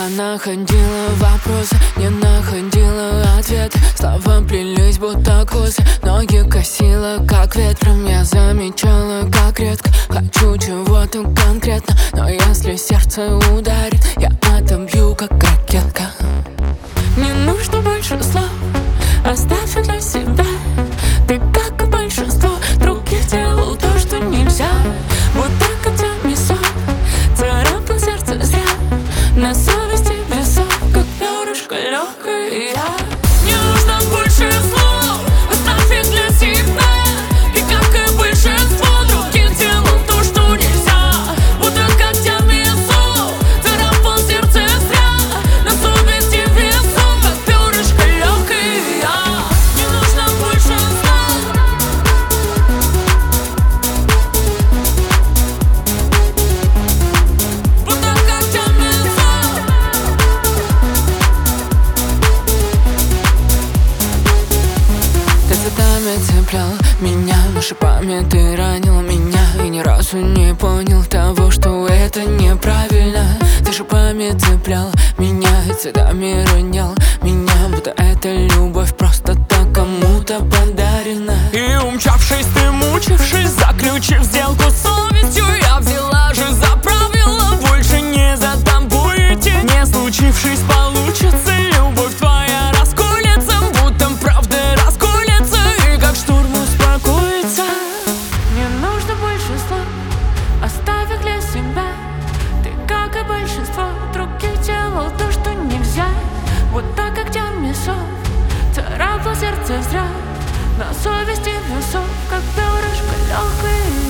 Я находила вопросы, не находила ответа. Слова плелись будто косы, ноги косила как ветром. Я замечала, как редко хочу чего-то конкретно, но если сердце ударит, я отобью как ракетка. Не нужно больше слов, оставь их для себя. Ты, как и большинство других, делал то, что нельзя. Вот так, как теми сон, царапал сердце зря. На совести весов, как перышко легкое я. Не нужно больше слов, оставь их для себя. И как и большинство других, делал то, что нельзя. Вот так, как теми сон, царапал сердце зря. На совести весов, как перышко легкое я. Не нужно больше слов. Вот так, как теми сон. Ты цветами цеплял меня, но шипами ты ранил меня. И ни разу не понял того, что это неправильно. Ты шипами цеплял меня и цветами ронял меня, будто эта любовь просто так кому-то подарена. И умчавшись, ты мучившись, заключив сделку с совестью, я взяла же за правило больше не за тобой идти. Не случившись, получится, любовь твоя расколется, будто правда расколется, и как шторм успокоится. Не нужно больше слов, оставь их для себя. Ты, как и большинство других, делал то, что нельзя. Вот так, как теми сов, царапал сердце зря. На совести весов, как перышко легкое